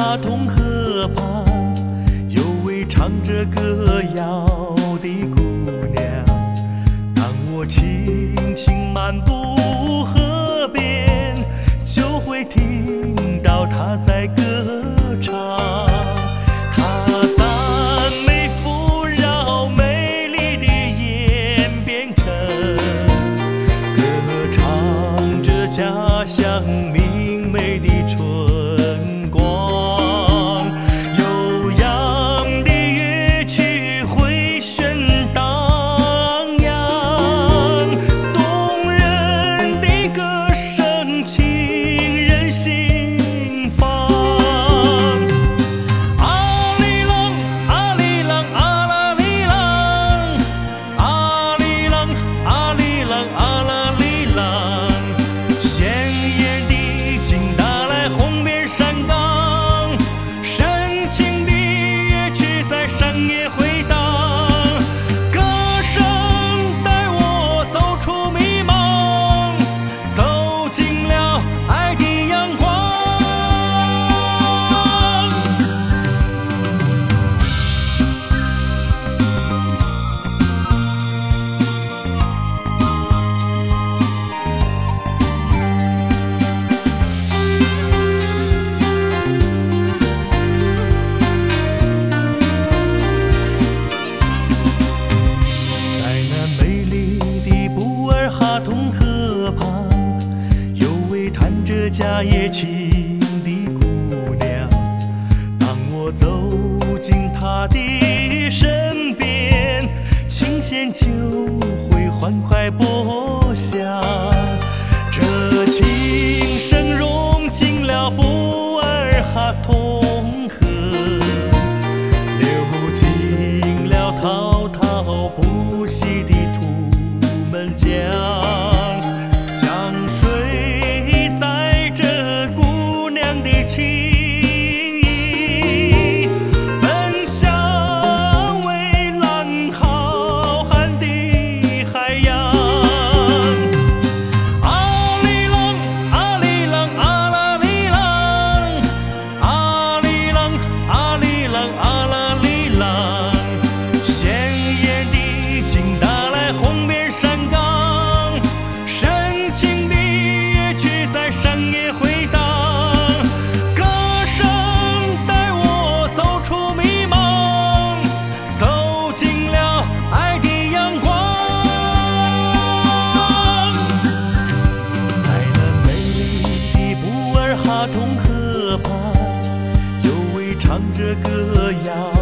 哈通河旁，有位唱着歌谣的姑娘。当我轻轻漫步河边，就会听到她在歌唱。她赞美富饶美丽的延边城，歌唱着家乡明媚的春光。悠扬的乐曲回旋荡漾，动人的歌声沁人心房。啊哩啷，啊哩啷，啊啦哩啷，啊哩啷，啊哩啷，啊啦哩啷。鲜艳的金达莱红遍山岗，深情的乐曲在山野回荡。歌声带我走出迷茫，走进了爱的阳光。在那美丽的布尔哈通河旁，有位弹着家叶琴的姑娘。当我走进她的身边，琴弦就会欢快拨响。这琴声融进了布尔哈通河，流进了滔滔不息的图们江。江水载着姑娘的情意，奔向蔚蓝浩瀚的海洋。啊哩啷，啊哩啷，啊啦哩啷，啊哩啷，啊哩啷，啊啦哩啷。鲜艳的金达莱红遍山岗，深情的乐曲在山野回荡。歌声带我走出迷茫，走进了爱的阳光。在那美丽的布尔哈通河旁，有位唱着歌谣